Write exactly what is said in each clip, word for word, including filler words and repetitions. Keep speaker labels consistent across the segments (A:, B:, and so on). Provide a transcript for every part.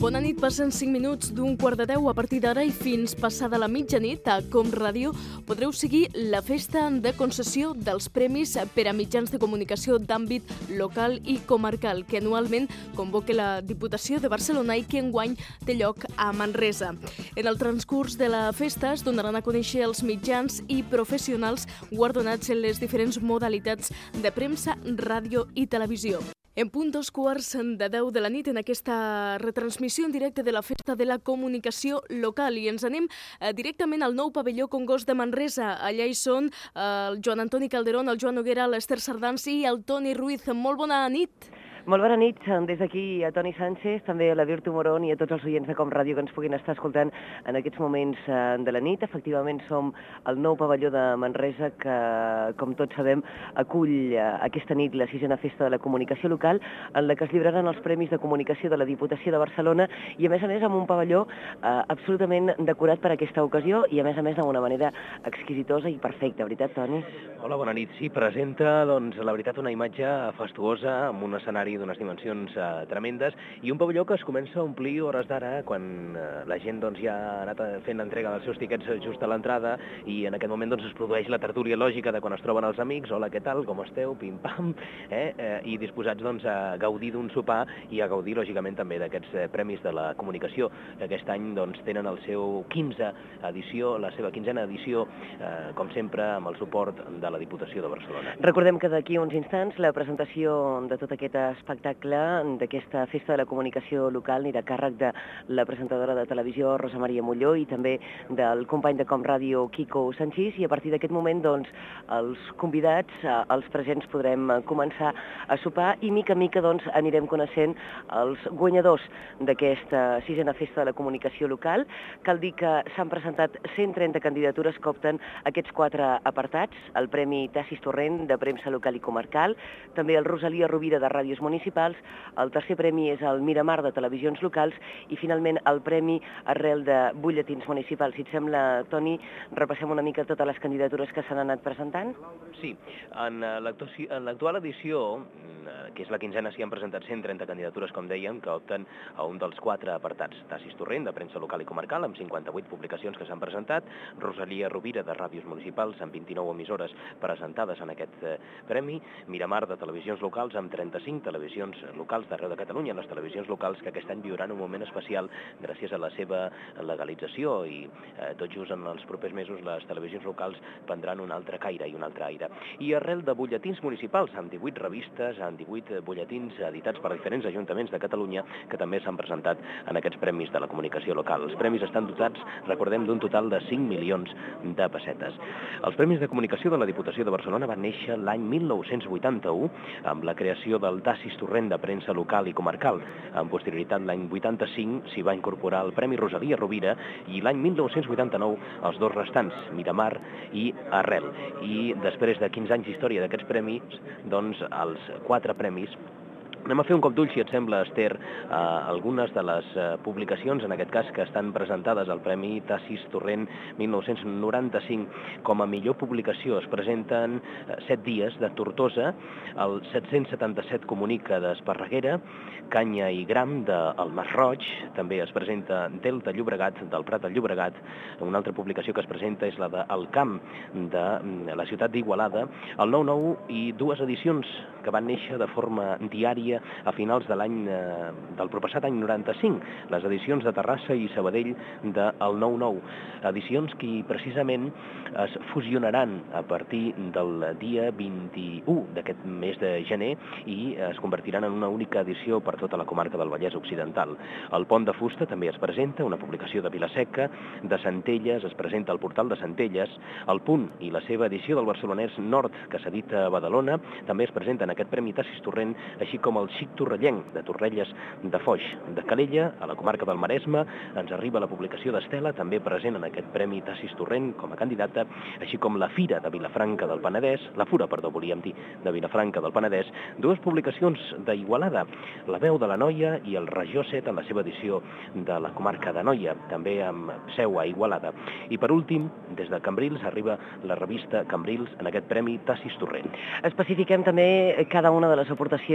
A: Bona nit, passen cinc minuts d'un quart de deu. A partir d'ara i fins passada la mitjanit, a Com Ràdio podreu seguir la festa de concessió dels premis per a mitjans de comunicació d'àmbit local i comarcal, que anualment convoca la Diputació de Barcelona i que enguany té lloc a Manresa. En el transcurs de la festa es donaran a conèixer els mitjans i professionals guardonats en les diferents modalitats de premsa, ràdio i televisió. En punt dos quarts de deu de la nit, en aquesta retransmissió en directe de la Festa de la Comunicació Local. I ens anem eh, directament al nou pavelló Congost de Manresa. Allà hi són eh, el Joan Antoni Calderón, el Joan Noguera, l'Ester Sardans i el Toni Ruiz. Molt bona nit.
B: Molt bona nit, des d'aquí a Toni Sánchez, també a la Virtu Morón i a tots els oients de Com Ràdio que ens puguin estar escoltant en aquests moments de la nit. Efectivament, som al nou pavelló de Manresa que, com tots sabem, acull aquesta nit la sisena Festa de la Comunicació Local, en la que es lliuraran els Premis de Comunicació de la Diputació de Barcelona i, a més a més, amb un pavelló eh, absolutament decorat per aquesta ocasió i, a més a més, d'una manera exquisitosa i perfecta. Veritat, Toni?
C: Hola, bona nit. Sí, presenta, doncs, la veritat, una imatge fastuosa amb un escenari d'unes dimensions eh, tremendes i un pavelló que es comença a omplir hores d'ara quan eh, la gent doncs, ja ha anat fent l'entrega dels seus tiquets just a l'entrada i en aquest moment doncs, es produeix la tertúlia lògica de quan es troben els amics. Hola, què tal? Com esteu? Pim-pam. Eh? Eh, I disposats doncs, a gaudir d'un sopar i a gaudir, lògicament, també d'aquests eh, Premis de la Comunicació que aquest any doncs, tenen el seu quinze edició, la seva quinzena edició, eh, com sempre, amb el suport de la Diputació de Barcelona.
B: Recordem que d'aquí uns instants la presentació de tot aquest espectacle d'aquesta Festa de la Comunicació Local anirà a càrrec de la presentadora de televisió Rosa Maria Molló i també del company de Com Ràdio Quico Sanchís, i a partir d'aquest moment doncs, els convidats, els presents, podrem començar a sopar i mica a mica doncs, anirem coneixent els guanyadors d'aquesta sisena Festa de la Comunicació Local. Cal dir que s'han presentat cent trenta candidatures que opten aquests quatre apartats: el Premi Tassis Torrent de Premsa Local i Comarcal, també el Rosalia Rovira de Ràdios Municipals, el tercer premi és el Miramar de Televisions Locals i finalment el Premi Arrel de Butlletins Municipals. Si et sembla, Toni, repassem una mica totes les candidatures que s'han anat presentant?
C: Sí, en l'actual edició, que és la quinzena, s'hi han presentat cent trenta candidatures, com dèiem, que opten a un dels quatre apartats. Tassis Torrent, de Premsa Local i Comarcal, amb cinquanta-vuit publicacions que s'han presentat, Rosalia Rovira, de Ràdios Municipals, amb vint-i-nou emissores presentades en aquest eh, premi, Miramar, de Televisions Locals, amb trenta-cinc televisions locals d'arreu de Catalunya, les televisions locals que aquest any viuran un moment especial gràcies a la seva legalització i eh, tot just en els propers mesos les televisions locals prendran un altre caire i un altre aire. I Arrel de Butlletins Municipals, amb divuit revistes, amb divuit butlletins editats per diferents ajuntaments de Catalunya que també s'han presentat en aquests premis de la comunicació local. Els premis estan dotats, recordem, d'un total de cinc milions de pessetes. Els Premis de Comunicació de la Diputació de Barcelona van néixer l'any mil nou-cents vuitanta-u amb la creació del Tassis Torrent de Premsa Local i Comarcal. En posterioritat, l'any vuitanta-cinc s'hi va incorporar el Premi Rosalia Rovira i l'any mil nou-cents vuitanta-nou els dos restants, Miramar i Arrel. I després de quinze anys d'història d'aquests premis, doncs els quatre premis. Anem a fer un cop d'ull, si et sembla, Ester, a algunes de les publicacions, en aquest cas, que estan presentades al Premi Tassis Torrent mil nou-cents noranta-cinc com a millor publicació. Es presenten set dies de Tortosa, el set-cents setanta-set comunica d'Esparreguera, Canya i Gram del Masroig, també es presenta Delta Llobregat, del Prat al Llobregat. Una altra publicació que es presenta és la de El Camp, de la ciutat d'Igualada, el nou nou i dues edicions que van néixer de forma diària a finals de l'any eh, del proppassat any noranta-cinc, les edicions de Terrassa i Sabadell del nou nou. Edicions que precisament es fusionaran a partir del dia vint-i-u d'aquest mes de gener i es convertiran en una única edició per tota la comarca del Vallès Occidental. El Pont de Fusta també es presenta, una publicació de Vilaseca, de Centelles, es presenta el Portal de Centelles, el Punt i la seva edició del Barcelonès Nord, que s'edita a Badalona, també es presenta en aquest Premi Tassis Torrent, així com el Xic Torrellenc, de Torrelles de Foix. De Calella, a la comarca del Maresme, ens arriba la publicació d'Estela, també present en aquest Premi Tassis Torrent com a candidata, així com la Fira de Vilafranca del Penedès, la Fura, perdó, volíem dir, de Vilafranca del Penedès, dues publicacions d'Igualada, La Veu de la Noia i el Regió set en la seva edició de la comarca de Noia, també amb seu a Igualada. I per últim, des de Cambrils arriba la revista Cambrils en aquest Premi Tassis Torrent.
B: Especifiquem també cada una de les aportacions que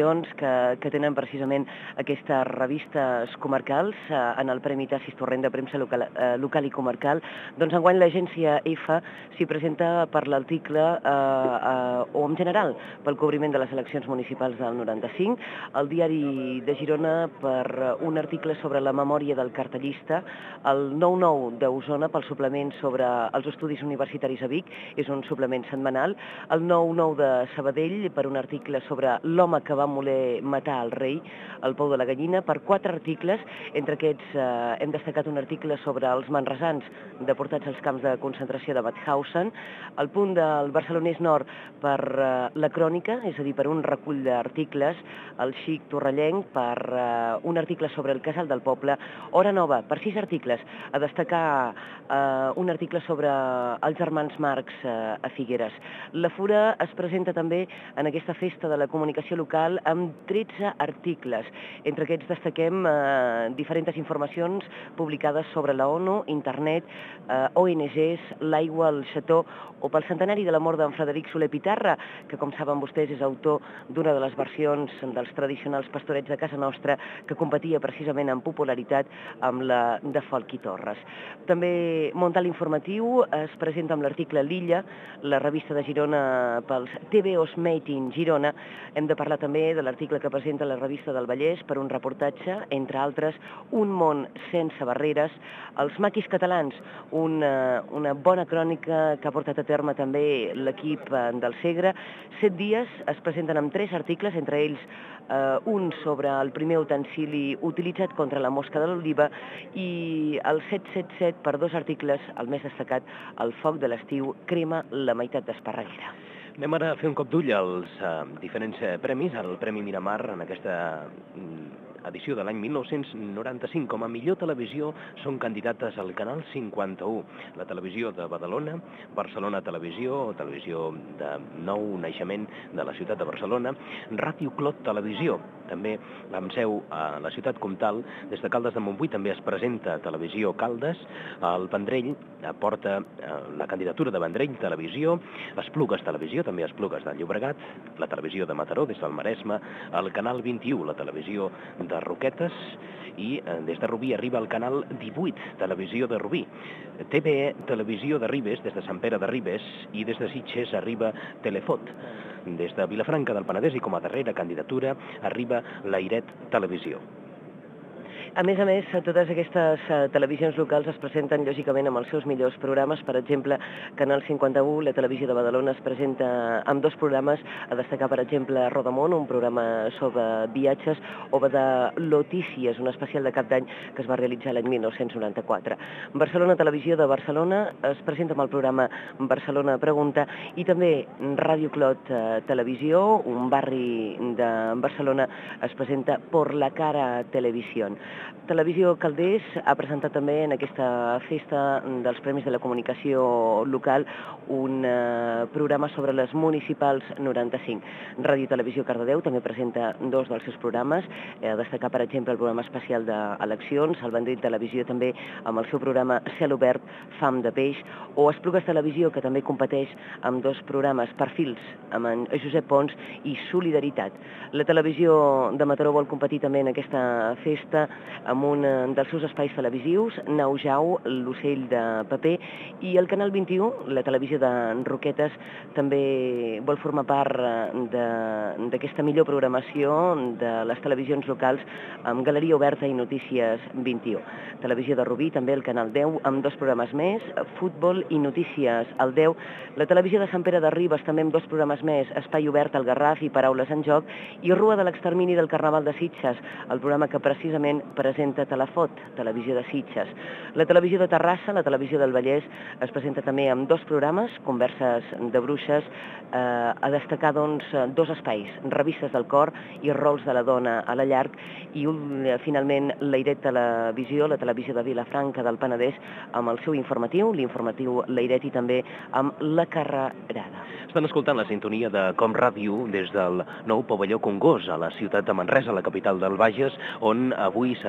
B: que, que tenen precisament aquestes revistes comarcals eh, en el Premi Tassis Torrent de premsa local, eh, local i comarcal. Doncs enguany l'agència EFA s'hi presenta per l'article eh, eh, o en general pel cobriment de les eleccions municipals del noranta-cinc, el diari de Girona per un article sobre la memòria del cartellista, el nou nou d'Osona pel suplement sobre els estudis universitaris a Vic, és un suplement setmanal, el nou nou de Sabadell per un article sobre l'home que va voler matar el rei, el Pou de la Gallina, per quatre articles, entre aquests eh, hem destacat un article sobre els manresans deportats als camps de concentració de Mauthausen, el Punt del Barcelonès Nord per eh, la crònica, és a dir, per un recull d'articles, el Xic Torrellenc per eh, un article sobre el Casal del Poble, Hora Nova per sis articles, a destacar eh, un article sobre els germans Marx eh, a Figueres. La Fura es presenta també en aquesta festa de la comunicació local amb tretze articles. Entre aquests destaquem eh, diferents informacions publicades sobre la ONU, internet, eh, O N Ges, l'aigua al Xató o pel centenari de la mort d'en Frederic Soler Pitarra, que com saben vostès és autor d'una de les versions dels tradicionals pastorets de casa nostra que competia precisament en popularitat amb la de Folch i Torres. També Montal Informatiu es presenta amb l'article L'Illa, la revista de Girona pels T V Os Made in Girona. Hem de parlar també de l'article que presenta la revista del Vallès per un reportatge, entre altres, Un món sense barreres, els maquis catalans, una, una bona crònica que ha portat a terme també l'equip del Segre. Set dies es presenten amb tres articles, entre ells eh, un sobre el primer utensili utilitzat contra la mosca de l'oliva i el set set set per dos articles, el més destacat, el foc de l'estiu crema la meitat d'Esparreguera.
C: Anem ara a fer un cop d'ull als uh, diferents uh, premis. El Premi Miramar en aquesta uh, edició de l'any mil nou-cents noranta-cinc. Com a millor televisió són candidates al Canal cinquanta-u, la televisió de Badalona, Barcelona Televisió, televisió de nou naixement de la ciutat de Barcelona, Ràdio Clot Televisió, també amb seu a la ciutat comtal. Des de Caldes de Montbui també es presenta Televisió Caldes, el Vendrell porta la candidatura de Vendrell Televisió, Esplugues Televisió, també Esplugues de Llobregat, la televisió de Mataró des del Maresme, el Canal vint-i-u, la televisió de Roquetes, i des de Rubí arriba el Canal divuit, televisió de Rubí. T V E Televisió de Ribes, des de Sant Pere de Ribes, i des de Sitges arriba Telefot. Des de Vilafranca del Penedès i com a darrera candidatura arriba l'Airet Televisió.
B: A més a més, totes aquestes uh, televisions locals es presenten lògicament amb els seus millors programes. Per exemple, Canal cinquanta-u, la televisió de Badalona, es presenta amb dos programes, a destacar, per exemple, Rodamont, un programa sobre viatges, o de Lotícies, un especial de cap d'any que es va realitzar l'any mil nou-cents noranta-quatre. Barcelona Televisió de Barcelona es presenta amb el programa Barcelona Pregunta, i també Ràdio Clot uh, Televisió, un barri de Barcelona, es presenta Por la Cara Televisión. Televisió Calders ha presentat també en aquesta festa dels Premis de la Comunicació Local un eh, programa sobre les municipals noranta-cinc. Ràdio Televisió Cardedeu també presenta dos dels seus programes, eh, a destacar, per exemple, el programa especial d'eleccions, el Vendrell Televisió també amb el seu programa Cel Obert, Fam de Peix, o Esplugues Televisió, que també competeix amb dos programes, Perfils, amb en Josep Pons, i Solidaritat. La televisió de Mataró vol competir també en aquesta festa amb un dels seus espais televisius, Nau Jau, l'ocell de paper, i el Canal vint-i-u, la televisió de Roquetes, també vol formar part d'aquesta millor programació de les televisions locals amb Galeria Oberta i Notícies vint-i-u. Televisió de Rubí, també el Canal deu, amb dos programes més, Futbol i Notícies al deu. La televisió de Sant Pere de Ribes, també amb dos programes més, Espai Obert al Garraf i Paraules en Joc, i Rua de l'Extermini del Carnaval de Sitges, el programa que precisament presenta Telefot, televisió de Sitges. La televisió de Terrassa, la televisió del Vallès, es presenta també amb dos programes, Converses de Bruixes, eh, a destacar doncs dos espais, Revistes del Cor i Rols de la Dona a la llarg, i un, finalment l'Airet Televisió, la televisió de Vilafranca del Penedès, amb el seu informatiu, l'informatiu L'Airet, i també amb La Carrerada.
C: Estan escoltant la sintonia de Com Ràdio des del nou pavelló Congost a la ciutat de Manresa, la capital del Bages, on avui s'ha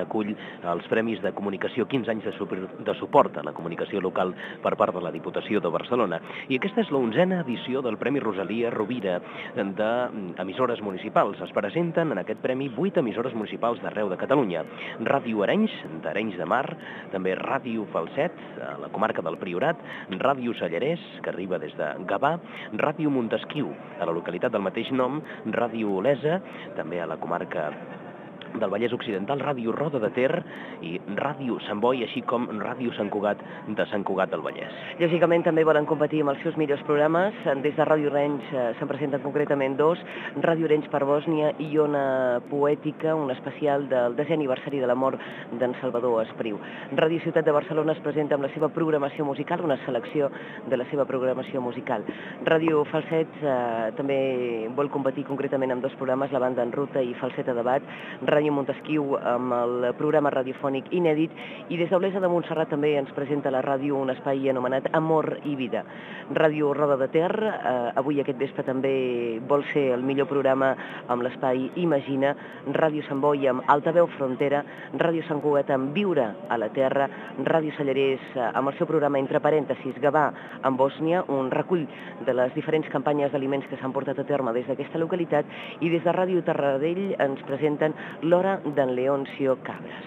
C: acull els Premis de Comunicació, quinze anys de, super, de suport a la comunicació local per part de la Diputació de Barcelona. I aquesta és l'onzena edició del Premi Rosalia Rovira d'emissores municipals. Es presenten en aquest premi vuit emissores municipals d'arreu de Catalunya. Ràdio Arenys, d'Arenys de Mar, també Ràdio Falset, a la comarca del Priorat, Ràdio Sallarès, que arriba des de Gavà, Ràdio Montesquiu, a la localitat del mateix nom, Ràdio Olesa, també a la comarca del Vallès Occidental, Ràdio Roda de Ter i Ràdio Sant Boi, així com Ràdio Sant Cugat de Sant Cugat del Vallès.
B: Lògicament també volen competir amb els seus millors programes. Des de Ràdio Arenys se'n presenten concretament dos, Ràdio Arenys per Bòsnia i Ona Poètica, un especial del desè aniversari de la mort d'en Salvador Espriu. Ràdio Ciutat de Barcelona es presenta amb la seva programació musical, una selecció de la seva programació musical. Ràdio Falset eh, també vol competir concretament amb dos programes, La Banda en Ruta i Falset a Debat, Ràdio Montesquiu amb el programa radiofònic inèdit, i des d'Olesa de Montserrat també ens presenta la ràdio un espai anomenat Amor i Vida. Ràdio Roda de Ter, eh, avui aquest vespre també vol ser el millor programa amb l'espai Imagina, Ràdio Sant Boi amb Altaveu Frontera, Ràdio Sant Cugat amb Viure a la Terra, Ràdio Sallarès eh, amb el seu programa entre parèntesis Gavà amb Bòsnia, un recull de les diferents campanyes d'aliments que s'han portat a terme des d'aquesta localitat, i des de Ràdio Tarradell ens presenten l'Hora d'en Leoncio Cabres.